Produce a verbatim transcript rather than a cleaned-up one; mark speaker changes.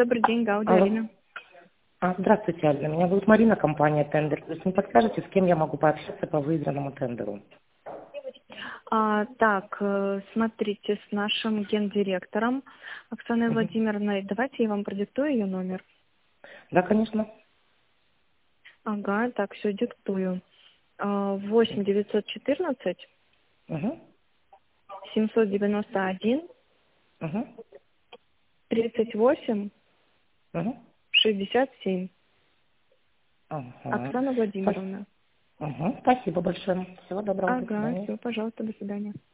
Speaker 1: Добрый день, Гауди
Speaker 2: Алло.
Speaker 1: Арина.
Speaker 2: А, здравствуйте, Алина. Меня зовут Марина, компания «Тендер». То есть не подскажете, с кем я могу пообщаться по выигранному тендеру?
Speaker 1: А, так, э, смотрите, с нашим гендиректором Оксаной
Speaker 2: Мгм.
Speaker 1: Владимировной. Давайте я вам продиктую ее номер.
Speaker 2: Да, конечно.
Speaker 1: Ага, так, все, диктую. А, восемь девятьсот четырнадцать
Speaker 2: Угу.
Speaker 1: семьсот девяносто один
Speaker 2: Угу.
Speaker 1: тридцать восемь
Speaker 2: Угу.
Speaker 1: шестьдесят семь.
Speaker 2: Ага.
Speaker 1: Оксана
Speaker 2: Спас-
Speaker 1: Владимировна.
Speaker 2: Угу. Спасибо большое. Всего доброго. До
Speaker 1: Ага,
Speaker 2: свидания.
Speaker 1: все, пожалуйста, до свидания.